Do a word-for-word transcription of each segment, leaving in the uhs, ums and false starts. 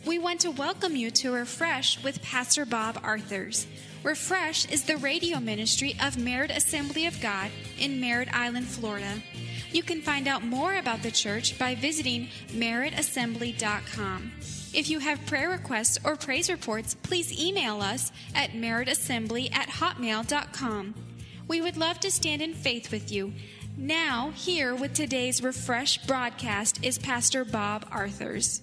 We want to welcome you to Refresh with Pastor Bob Arthurs. Refresh is the radio ministry of Merritt Assembly of God in Merritt Island, Florida. You can find out more about the church by visiting merritt assembly dot com. If you have prayer requests or praise reports, please email us at merritt assembly at hotmail dot com. We would love to stand in faith with you. Now, here with today's Refresh broadcast is Pastor Bob Arthurs.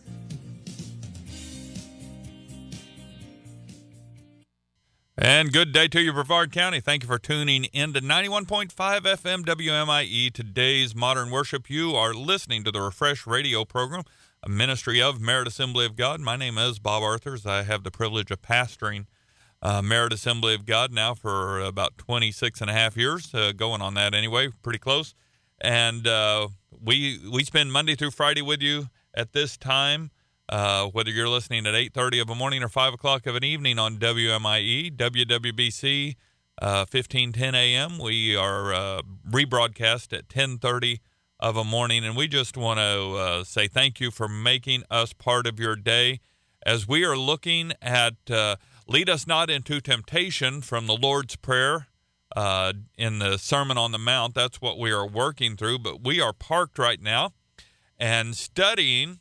And good day to you, Brevard County. Thank you for tuning in to ninety-one point five F M W M I E, today's Modern Worship. You are listening to the Refresh radio program, a ministry of Merritt Assembly of God. My name is Bob Arthurs. I have the privilege of pastoring uh, Merritt Assembly of God now for about twenty-six and a half years, uh, going on that anyway, pretty close. And uh, we we spend Monday through Friday with you at this time. Uh, whether you're listening at eight thirty of a morning or five o'clock of an evening on W M I E, W W B C, uh, fifteen ten A M. We are uh, rebroadcast at ten thirty of a morning, and we just want to uh, say thank you for making us part of your day as we are looking at uh, Lead Us Not Into Temptation from the Lord's Prayer uh, in the Sermon on the Mount. That's what we are working through, but we are parked right now and studying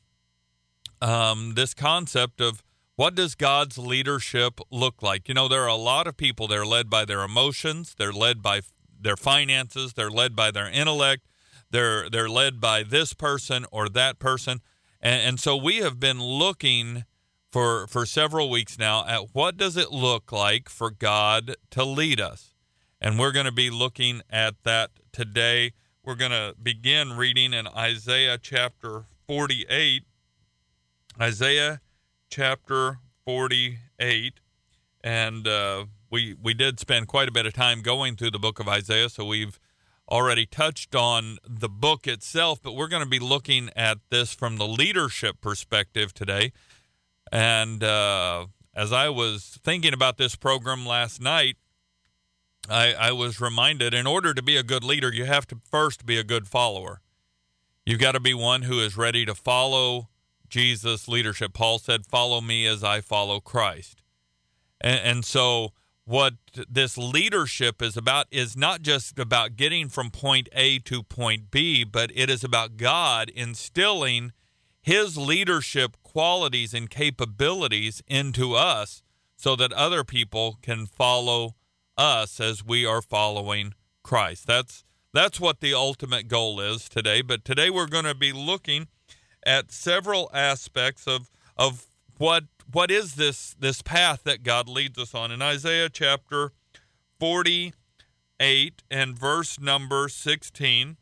Um, this concept of what does God's leadership look like? You know, there are a lot of people that are led by their emotions, they're led by f- their finances, they're led by their intellect, they're they're led by this person or that person, and, and so we have been looking for for several weeks now at what does it look like for God to lead us, and we're going to be looking at that today. We're going to begin reading in Isaiah chapter forty-eight. Isaiah chapter forty-eight, and uh, we we did spend quite a bit of time going through the book of Isaiah, so we've already touched on the book itself, but we're going to be looking at this from the leadership perspective today. And uh, as I was thinking about this program last night, I, I was reminded, in order to be a good leader, you have to first be a good follower. You've got to be one who is ready to follow Jesus' leadership. Paul said, follow me as I follow Christ. And, and so what this leadership is about is not just about getting from point A to point B, but it is about God instilling his leadership qualities and capabilities into us so that other people can follow us as we are following Christ. That's that's what the ultimate goal is today. But today we're going to be looking at several aspects of of what what is this this path that God leads us on. In Isaiah chapter forty-eight and verse number sixteen,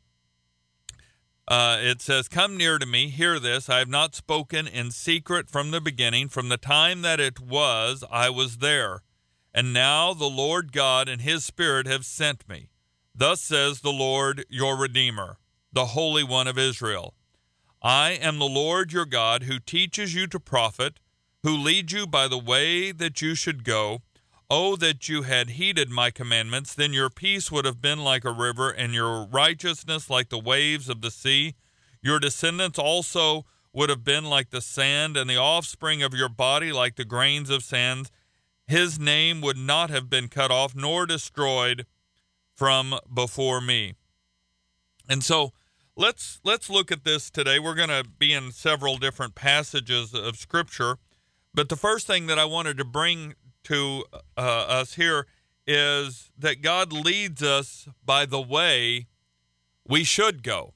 uh, it says, "Come near to me, hear this. I have not spoken in secret from the beginning. From the time that it was, I was there. And now the Lord God and his Spirit have sent me. Thus says the Lord your Redeemer, the Holy One of Israel. I am the Lord your God, who teaches you to profit, who leads you by the way that you should go. Oh, that you had heeded my commandments, then your peace would have been like a river, and your righteousness like the waves of the sea. Your descendants also would have been like the sand, and the offspring of your body like the grains of sand. His name would not have been cut off, nor destroyed from before me." And so, Let's let's look at this today. We're going to be in several different passages of Scripture, but the first thing that I wanted to bring to uh, us here is that God leads us by the way we should go.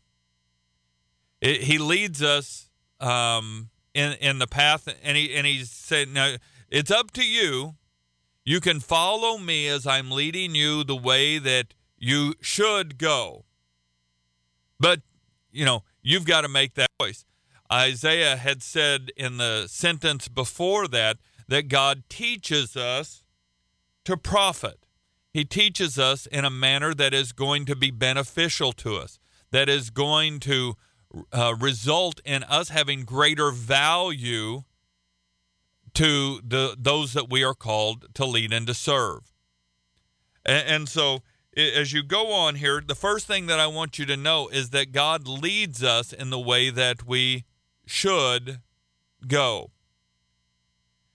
It, he leads us um, in in the path, and he and he said, "Now it's up to you. You can follow me as I'm leading you the way that you should go, but." You know, you've got to make that choice. Isaiah had said in the sentence before that, that God teaches us to profit. He teaches us in a manner that is going to be beneficial to us, that is going to uh, result in us having greater value to the those that we are called to lead and to serve. And, and so as you go on here, the first thing that I want you to know is that God leads us in the way that we should go.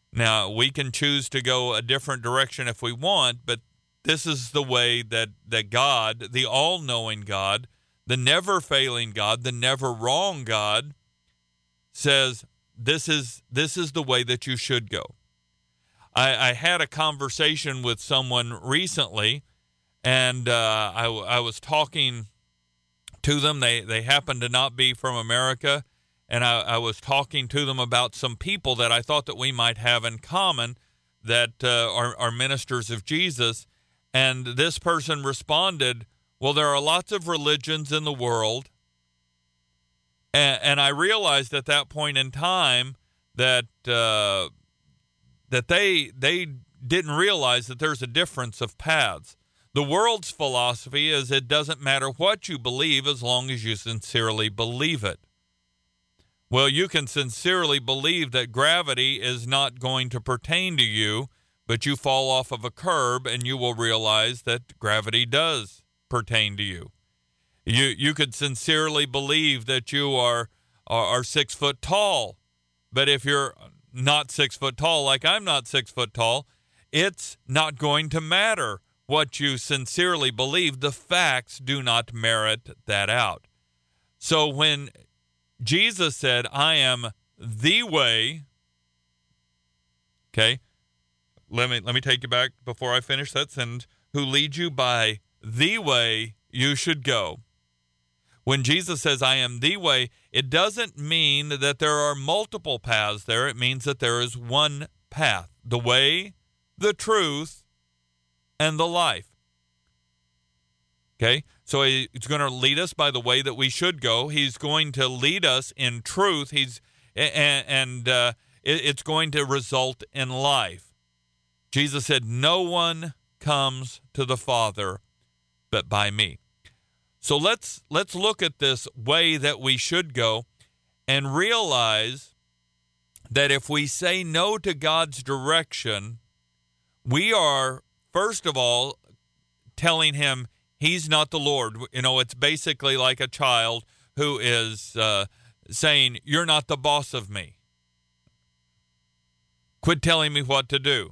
Now, we can choose to go a different direction if we want, but this is the way that, that God, the all-knowing God, the never-failing God, the never-wrong God, says this is this is the way that you should go. I, I had a conversation with someone recently, and uh, I, I was talking to them. They, they happened to not be from America, and I, I was talking to them about some people that I thought that we might have in common that uh, are, are ministers of Jesus. And this person responded, well, there are lots of religions in the world. And, and I realized at that point in time that uh, that they they didn't realize that there's a difference of paths. The world's philosophy is it doesn't matter what you believe as long as you sincerely believe it. Well, you can sincerely believe that gravity is not going to pertain to you, but you fall off of a curb and you will realize that gravity does pertain to you. You you could sincerely believe that you are, are are six foot tall, but if you're not six foot tall, like I'm not six foot tall, it's not going to matter what you sincerely believe. The facts do not merit that out. So when Jesus said, I am the way, okay, let me let me take you back before I finish that sentence, who leads you by the way you should go. When Jesus says, I am the way, it doesn't mean that there are multiple paths there. It means that there is one path, the way, the truth, and the life. Okay, so he's going to lead us by the way that we should go. He's going to lead us in truth. He's and, and uh, it, it's going to result in life. Jesus said, no one comes to the Father but by me. So let's let's look at this way that we should go and realize that if we say no to God's direction, we are, first of all, telling him he's not the Lord. You know, it's basically like a child who is uh, saying, you're not the boss of me. Quit telling me what to do.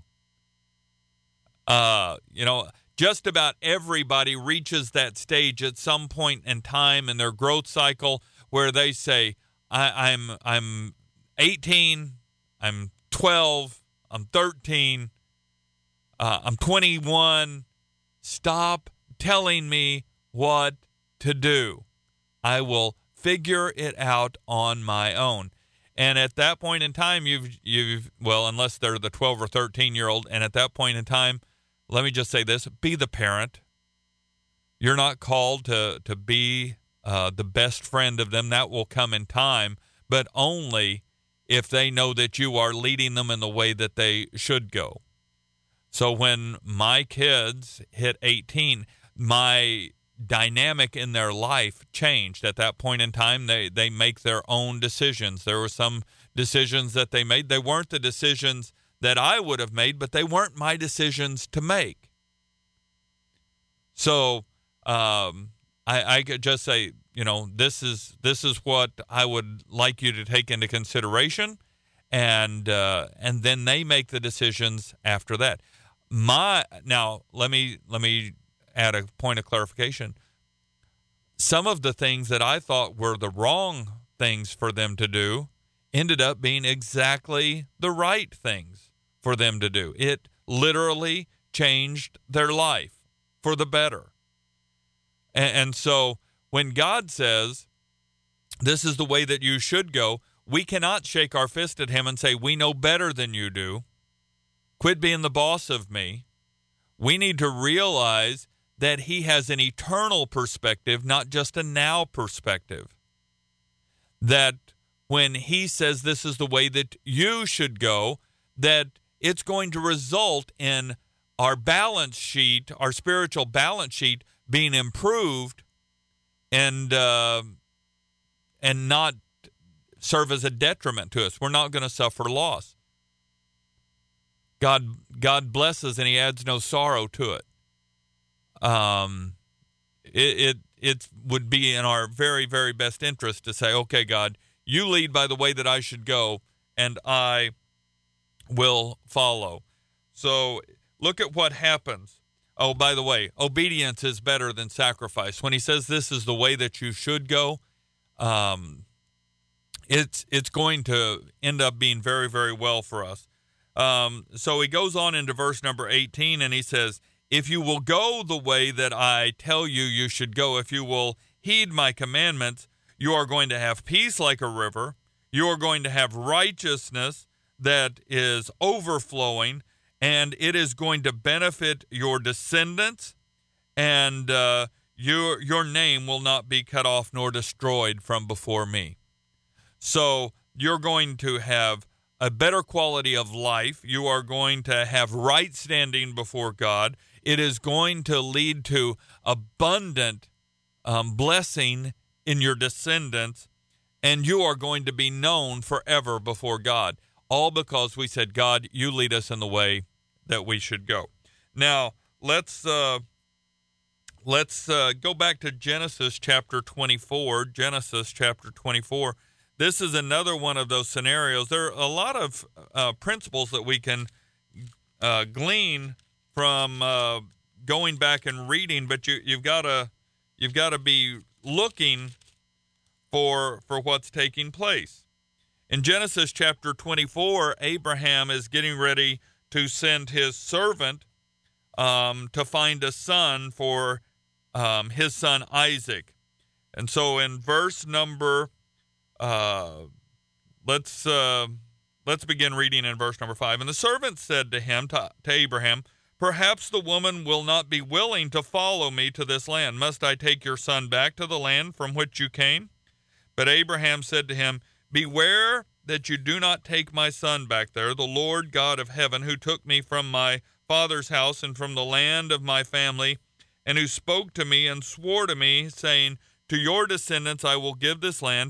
Uh, you know, just about everybody reaches that stage at some point in time in their growth cycle where they say, I, I'm I'm eighteen, I'm twelve, I'm thirteen, uh, I'm twenty-one. Stop telling me what to do. I will figure it out on my own. And at that point in time, you've you've well, unless they're the twelve or thirteen year old, and at that point in time, let me just say this, be the parent. You're not called to, to be uh, the best friend of them. That will come in time, but only if they know that you are leading them in the way that they should go. So when my kids hit eighteen, my dynamic in their life changed. At that point in time, they, they make their own decisions. There were some decisions that they made. They weren't the decisions that I would have made, but they weren't my decisions to make. So um, I, I could just say, you know, this is this is what I would like you to take into consideration, and uh, and then they make the decisions after that. My now let me let me add a point of clarification. Some of the things that I thought were the wrong things for them to do ended up being exactly the right things for them to do. It literally changed their life for the better. And, and so when God says, this is the way that you should go, we cannot shake our fist at him and say, we know better than you do. Quit being the boss of me. We need to realize that he has an eternal perspective, not just a now perspective. That when he says this is the way that you should go, that it's going to result in our balance sheet, our spiritual balance sheet being improved and uh, and not serve as a detriment to us. We're not going to suffer loss. God God blesses and he adds no sorrow to it. Um, it, it it would be in our very, very best interest to say, okay, God, you lead by the way that I should go, and I will follow. So look at what happens. Oh, by the way, obedience is better than sacrifice. When he says this is the way that you should go, um, it's it's going to end up being very, very well for us. Um, so he goes on into verse number eighteen, and he says, if you will go the way that I tell you you should go, if you will heed my commandments, you are going to have peace like a river. You are going to have righteousness that is overflowing, and it is going to benefit your descendants, and uh, your your name will not be cut off nor destroyed from before me. So you're going to have a better quality of life. You are going to have right standing before God. It is going to lead to abundant um, blessing in your descendants, and you are going to be known forever before God. All because we said, God, you lead us in the way that we should go. Now, let's uh, let's uh, go back to Genesis chapter twenty-four. Genesis chapter twenty-four. This is another one of those scenarios. There are a lot of uh, principles that we can uh, glean from uh, going back and reading, but you, you've got to you've got to be looking for for what's taking place. In Genesis chapter twenty-four, Abraham is getting ready to send his servant um, to find a son for um, his son Isaac. And so in verse number Uh, let's uh, let's begin reading in verse number five. And the servant said to him, to, to Abraham, perhaps the woman will not be willing to follow me to this land. Must I take your son back to the land from which you came? But Abraham said to him, beware that you do not take my son back there. The Lord God of heaven, who took me from my father's house and from the land of my family, and who spoke to me and swore to me, saying, to your descendants I will give this land,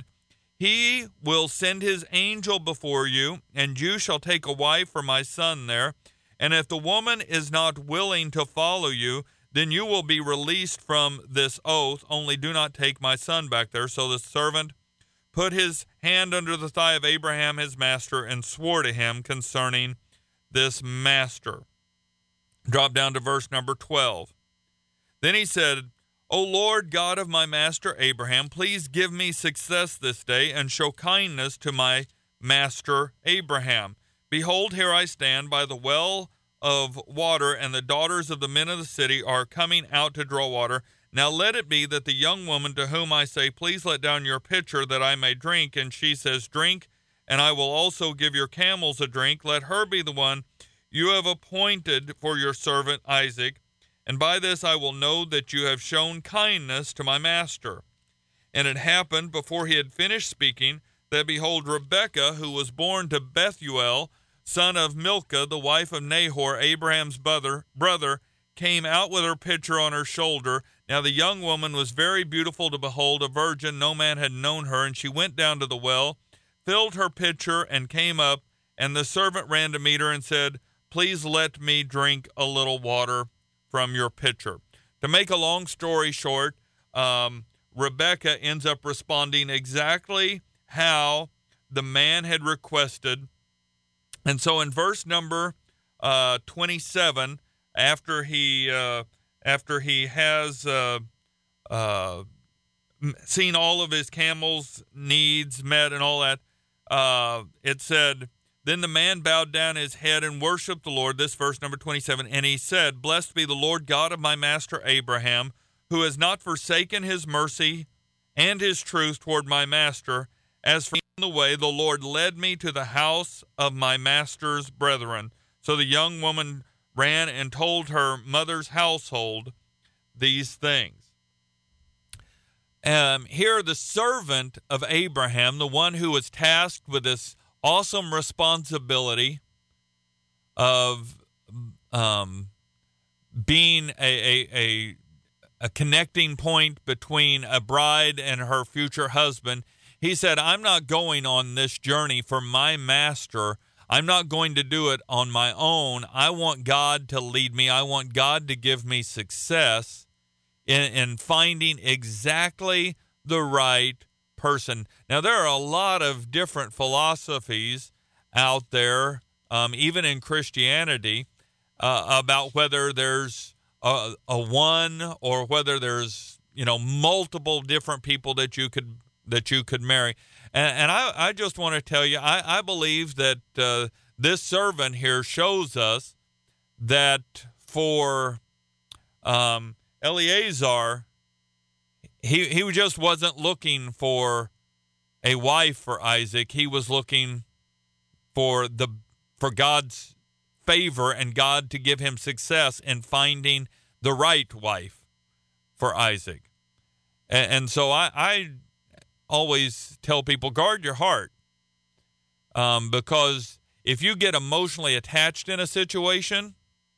he will send his angel before you, and you shall take a wife for my son there. And if the woman is not willing to follow you, then you will be released from this oath. Only do not take my son back there. So the servant put his hand under the thigh of Abraham, his master, and swore to him concerning this master. Drop down to verse number twelve. Then he said, O Lord God of my master Abraham, please give me success this day and show kindness to my master Abraham. Behold, here I stand by the well of water, and the daughters of the men of the city are coming out to draw water. Now let it be that the young woman to whom I say, please let down your pitcher that I may drink, and she says, drink, and I will also give your camels a drink. Let her be the one you have appointed for your servant Isaac. And by this I will know that you have shown kindness to my master. And it happened, before he had finished speaking, that behold, Rebekah, who was born to Bethuel, son of Milcah, the wife of Nahor, Abraham's brother, brother, came out with her pitcher on her shoulder. Now the young woman was very beautiful to behold, a virgin, no man had known her. And she went down to the well, filled her pitcher, and came up. And the servant ran to meet her and said, please let me drink a little water from your pitcher. To make a long story short, um, Rebekah ends up responding exactly how the man had requested. And so in verse number uh, twenty-seven, after he uh, after he has uh, uh, seen all of his camels' needs met and all that, uh, it said, then the man bowed down his head and worshiped the Lord. This verse number twenty-seven. And he said, blessed be the Lord God of my master Abraham, who has not forsaken his mercy and his truth toward my master. As for the way, the Lord led me to the house of my master's brethren. So the young woman ran and told her mother's household these things. Um, here, the servant of Abraham, the one who was tasked with this awesome responsibility of um, being a, a, a, a connecting point between a bride and her future husband. He said, I'm not going on this journey for my master. I'm not going to do it on my own. I want God to lead me. I want God to give me success in, in finding exactly the right person. Now, there are a lot of different philosophies out there um, even in Christianity, uh, about whether there's a, a one or whether there's, you know, multiple different people that you could that you could marry. And, and I, I just want to tell you, I, I believe that uh, this servant here shows us that for um, Eleazar, he he just wasn't looking for a wife for Isaac. He was looking for the for God's favor and God to give him success in finding the right wife for Isaac. And, and so I, I always tell people, guard your heart, um, because if you get emotionally attached in a situation,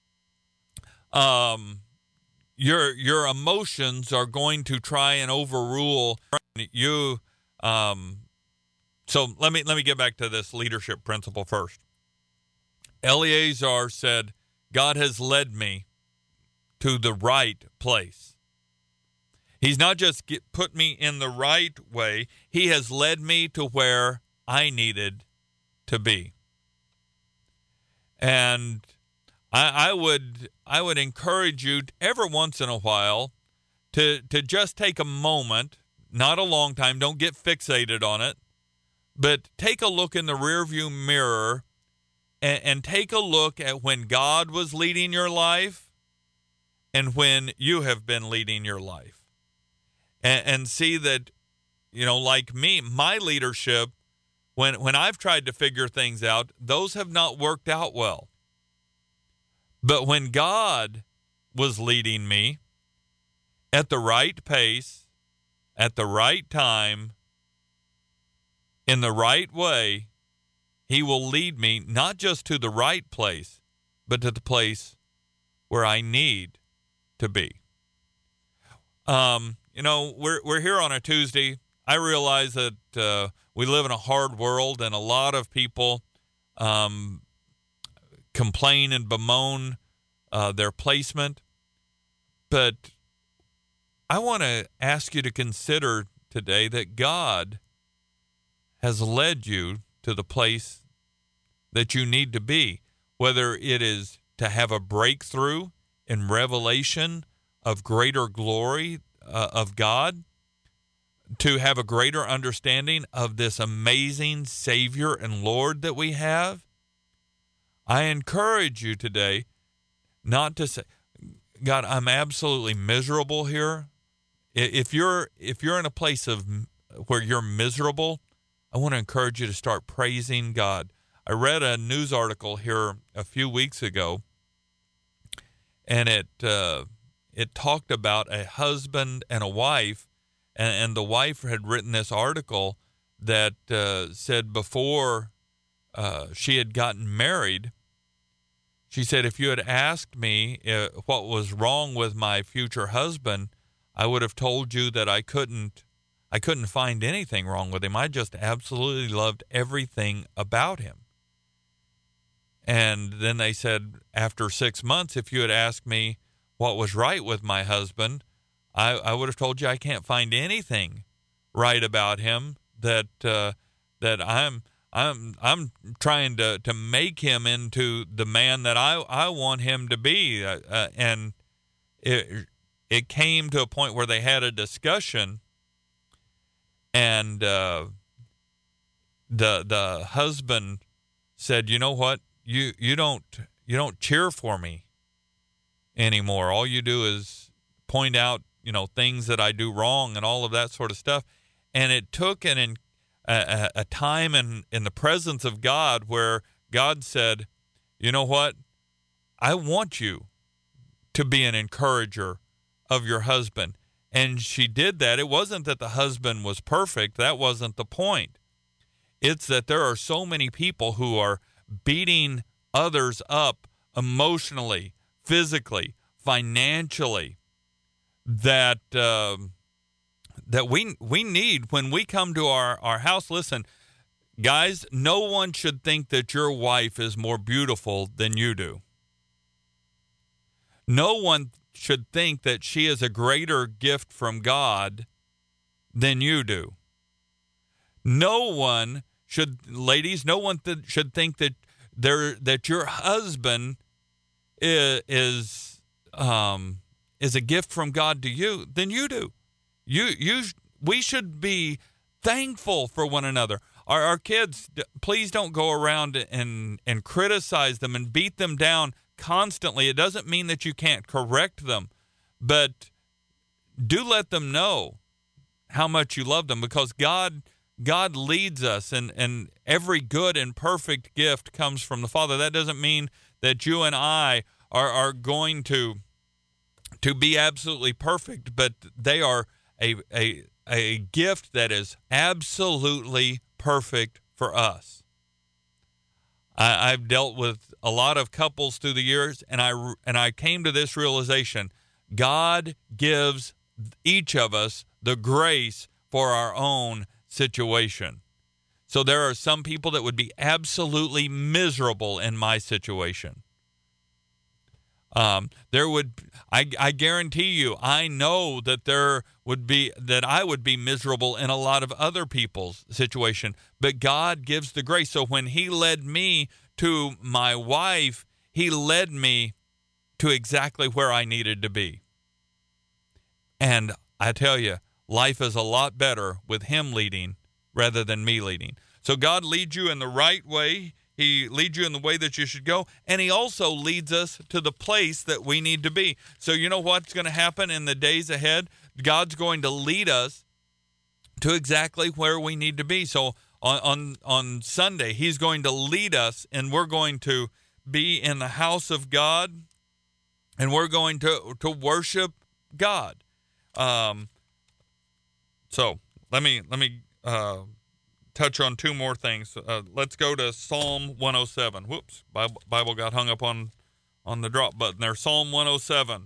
um, your your emotions are going to try and overrule you. Um, so let me let me get back to this leadership principle first. Eleazar said, God has led me to the right place. He's not just get, put me in the right way. He has led me to where I needed to be. And I, I would I would encourage you every once in a while to to just take a moment, not a long time, don't get fixated on it, but take a look in the rearview mirror and, and take a look at when God was leading your life and when you have been leading your life. And, and see that, you know, like me, my leadership, when when I've tried to figure things out, those have not worked out well. But when God was leading me at the right pace, at the right time, in the right way, he will lead me not just to the right place, but to the place where I need to be. Um, you know, we're we're here on a Tuesday. I realize that uh, we live in a hard world, and a lot of people um, complain and bemoan uh, their placement. But I want to ask you to consider today that God has led you to the place that you need to be, whether it is to have a breakthrough in revelation of greater glory uh, of God, to have a greater understanding of this amazing Savior and Lord that we have. I encourage you today not to say, God, I'm absolutely miserable here. If you're if you're in a place of where you're miserable, I want to encourage you to start praising God. I read a news article here a few weeks ago, and it uh, it talked about a husband and a wife, and, and the wife had written this article that uh, said before uh, she had gotten married, she said, if you had asked me uh, what was wrong with my future husband, I would have told you that I couldn't I couldn't find anything wrong with him. I just absolutely loved everything about him. And then they said, after six months, if you had asked me what was right with my husband, I, I would have told you I can't find anything right about him, that uh, that I'm I'm I'm trying to, to make him into the man that I, I want him to be. Uh, uh, and it it came to a point where they had a discussion, and uh, the the husband said, "You know what? You you don't you don't cheer for me anymore. All you do is point out, you know, things that I do wrong and all of that sort of stuff." And it took an a, a time in in the presence of God where God said, "You know what? I want you to be an encourager of your husband." And she did that. It wasn't that the husband was perfect. That wasn't the point. It's that there are so many people who are beating others up emotionally, physically, financially, that um, that we we need when we come to our, our house. Listen, guys, no one should think that your wife is more beautiful than you do. No one should think that she is a greater gift from God than you do. No one should, ladies, no one th- should think that there that your husband is is, um, is a gift from God to you, then you do. You you we should be thankful for one another. Our, our kids, please don't go around and and criticize them and beat them down constantly. It doesn't mean that you can't correct them, but do let them know how much you love them, because God God leads us, and, and every good and perfect gift comes from the Father. That doesn't mean that you and I are, are going to to be absolutely perfect, but they are a, a, a gift that is absolutely perfect for us. I, I've dealt with a lot of couples through the years, and I, and I came to this realization. God gives each of us the grace for our own situation. So there are some people that would be absolutely miserable in my situation. Um, there would, I, I guarantee you, I know that there would be, that I would be miserable in a lot of other people's situation, but God gives the grace. So when he led me to my wife, he led me to exactly where I needed to be. And I tell you, life is a lot better with him leading rather than me leading. So God leads you in the right way. He leads you in the way that you should go, and he also leads us to the place that we need to be. So you know what's going to happen in the days ahead? God's going to lead us to exactly where we need to be. So on on, on Sunday, he's going to lead us, and we're going to be in the house of God, and we're going to, to worship God. Um, so let me let me uh, touch on two more things. Uh, let's go to Psalm one oh seven. Whoops, Bible, Bible got hung up on on the drop button there. Psalm one oh seven.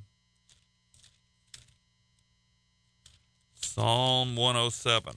Psalm one oh seven.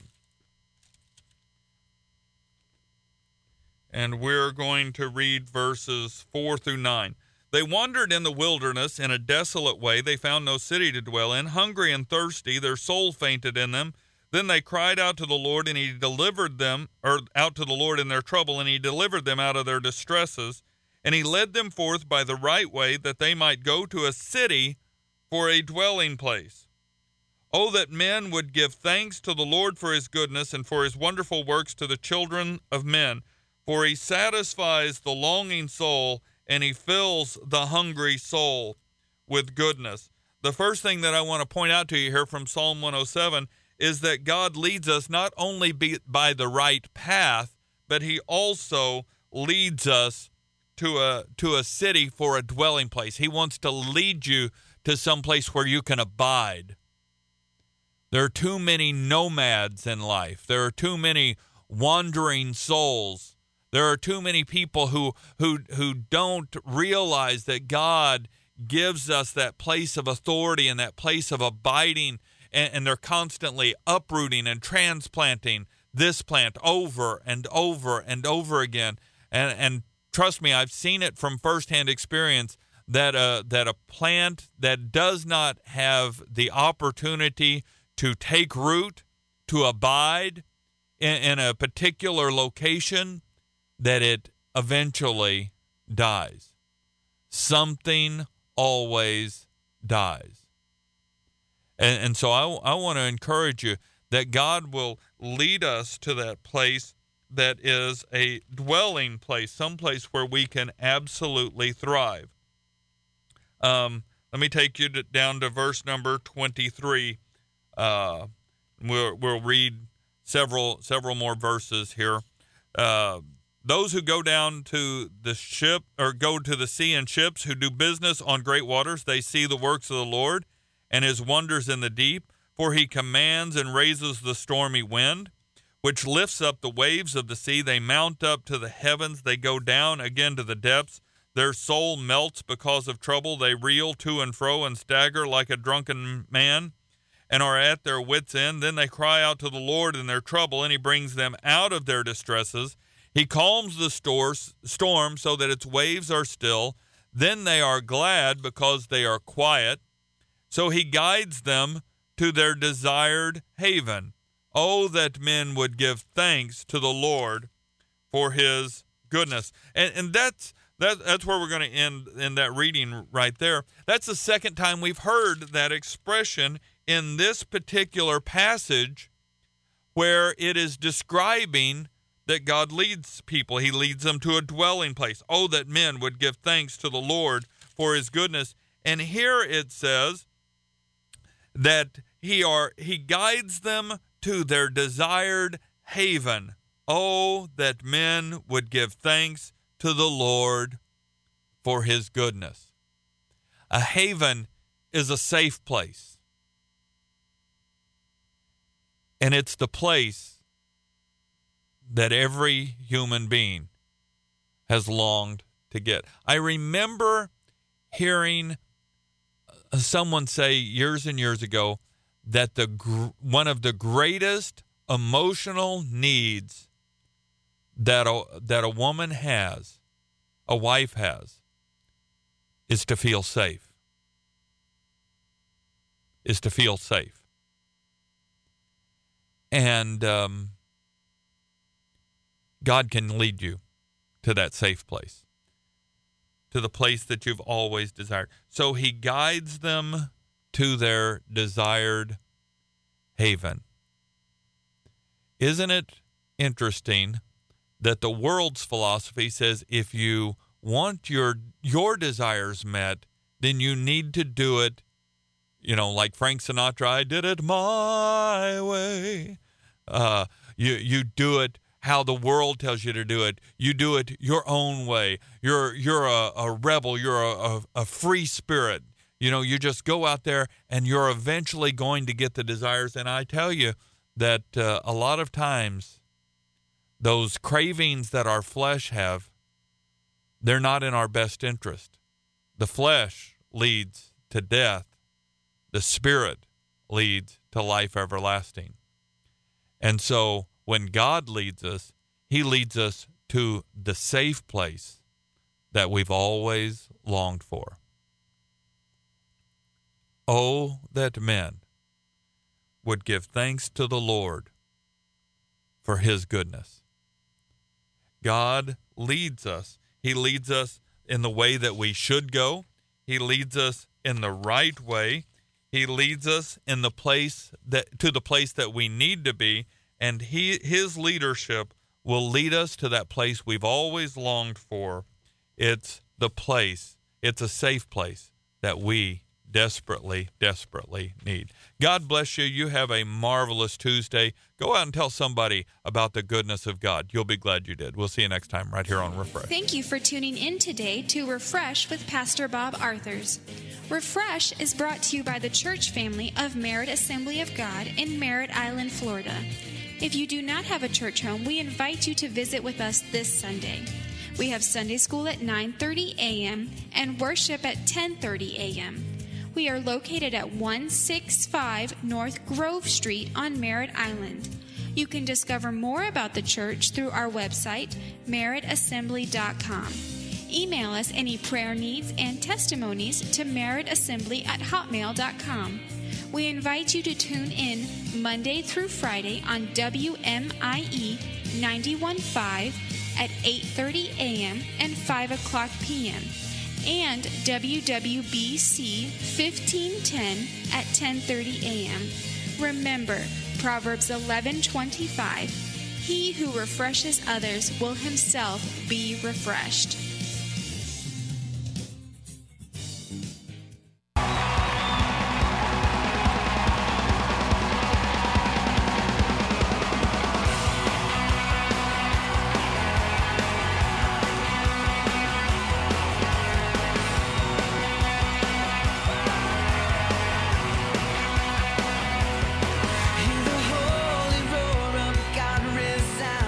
And we're going to read verses four through nine. They wandered in the wilderness in a desolate way. They found no city to dwell in. Hungry and thirsty, their soul fainted in them. Then they cried out to the Lord, and he delivered them, or out to the Lord in their trouble, and he delivered them out of their distresses. And he led them forth by the right way, that they might go to a city for a dwelling place. Oh, that men would give thanks to the Lord for his goodness, and for his wonderful works to the children of men. For he satisfies the longing soul, and he fills the hungry soul with goodness. The first thing that I want to point out to you here from Psalm one oh seven is that God leads us not only be, by the right path, but he also leads us to a to a city for a dwelling place. He wants to lead you to some place where you can abide. There are too many nomads in life. There are too many wandering souls. There are too many people who who who don't realize that God gives us that place of authority and that place of abiding, and, and they're constantly uprooting and transplanting this plant over and over and over again. And and trust me, I've seen it from firsthand experience that uh, that a plant that does not have the opportunity to take root, to abide in, in a particular location, that it eventually dies. Something always dies. And, and so I, I want to encourage you that God will lead us to that place that is a dwelling place, someplace where we can absolutely thrive. Um, let me take you to, down to verse number twenty-three. Uh, we'll, we'll read several several more verses here. Uh, Those who go down to the ship, or go to the sea in ships, who do business on great waters, they see the works of the Lord and his wonders in the deep. For he commands and raises the stormy wind, which lifts up the waves of the sea. They mount up to the heavens. They go down again to the depths. Their soul melts because of trouble. They reel to and fro and stagger like a drunken man, and are at their wits' end. Then they cry out to the Lord in their trouble, and he brings them out of their distresses. He calms the storm so that its waves are still. Then they are glad because they are quiet. So he guides them to their desired haven. Oh, that men would give thanks to the Lord for his goodness. And and that's that, that's where we're going to end in that reading right there. That's the second time we've heard that expression in this particular passage where it is describing that God leads people. He leads them to a dwelling place. Oh, that men would give thanks to the Lord for his goodness. And here it says that he are he guides them to their desired haven. Oh, that men would give thanks to the Lord for his goodness. A haven is a safe place. And it's the place that every human being has longed to get. I remember hearing someone say years and years ago that the gr- one of the greatest emotional needs that a, that a woman has, a wife has, is to feel safe. Is to feel safe. And um, God can lead you to that safe place, to the place that you've always desired. So he guides them to their desired haven. Isn't it interesting that the world's philosophy says if you want your your desires met, then you need to do it, you know, like Frank Sinatra, I did it my way. Uh, you you do it how the world tells you to do it. You do it your own way. You're you're a, a rebel. You're a, a, a free spirit. You know, you just go out there and you're eventually going to get the desires. And I tell you that uh, a lot of times those cravings that our flesh have, they're not in our best interest. The flesh leads to death. The spirit leads to life everlasting. And so when God leads us, he leads us to the safe place that we've always longed for. Oh, that men would give thanks to the Lord for his goodness. God leads us. He leads us in the way that we should go. He leads us in the right way. He leads us in the place that to the place that we need to be, and he his leadership will lead us to that place we've always longed for. It's the place, it's a safe place that we desperately, desperately need. God bless you. You have a marvelous Tuesday. Go out and tell somebody about the goodness of God. You'll be glad you did. We'll see you next time right here on Refresh. Thank you for tuning in today to Refresh with Pastor Bob Arthurs. Refresh is brought to you by the church family of Merritt Assembly of God in Merritt Island, Florida. If you do not have a church home, we invite you to visit with us this Sunday. We have Sunday school at nine thirty a.m. and worship at ten thirty a.m. We are located at one sixty-five North Grove Street on Merritt Island. You can discover more about the church through our website, merritt assembly dot com. Email us any prayer needs and testimonies to merrittassembly at hotmail dot com. We invite you to tune in Monday through Friday on W M I E ninety-one point five at eight thirty a.m. and five o'clock p.m. and W W B C fifteen ten at ten thirty a.m. Remember, Proverbs eleven twenty-five, he who refreshes others will himself be refreshed.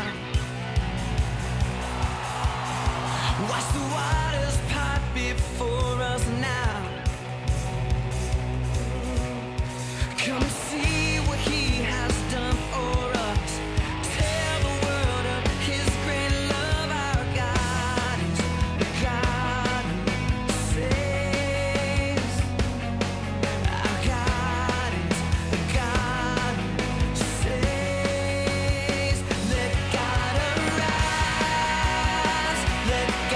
Watch the waters pipe before